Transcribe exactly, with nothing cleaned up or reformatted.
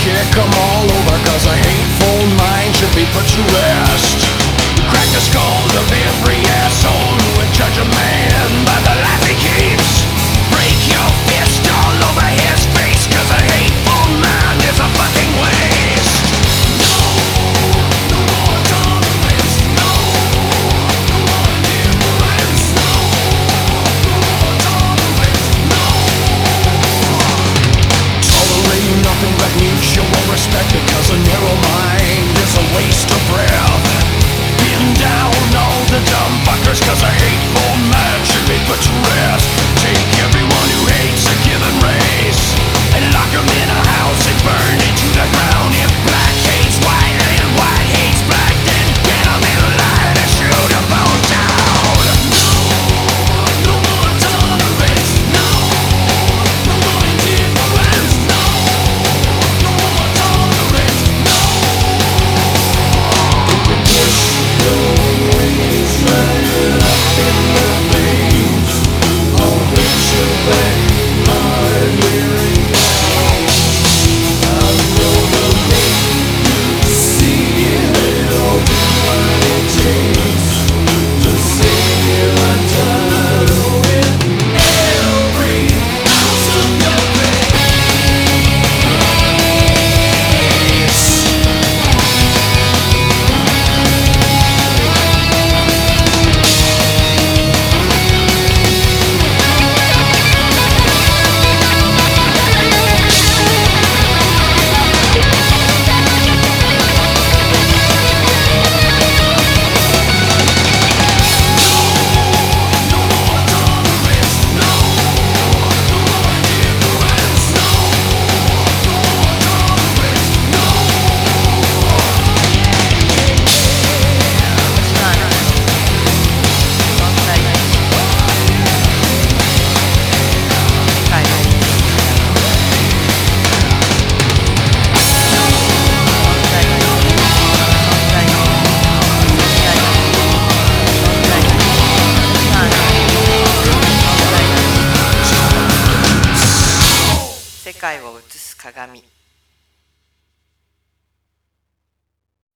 kick 'em all over, cause a hateful mind should be put to rest. Crack the skulls of every asshole who would judge a man by the life he keeps. Break your fist all over his face, cause a hateful mind is a fucking waste. No, no more tolerance, no, no more difference, no, no more tolerance, no. Tolerating nothing but mutual respect, because a narrow mind is a waste of breath. Pin down all the dumb fuckers, cause a hateful man should be put to rest. Take everyone who hates a given race and lock them in a house and burn it to the ground. If black hates white and white hates black, then get them in line and shoot them both down. No, no more tolerance, no, no more indifference, no, no more tolerance, no. Push the wings right up in the veins, on which your back are wearing out. I know the make you see it, it'll be what it takes to save you undone with every ounce of your grace. 世界を映す鏡。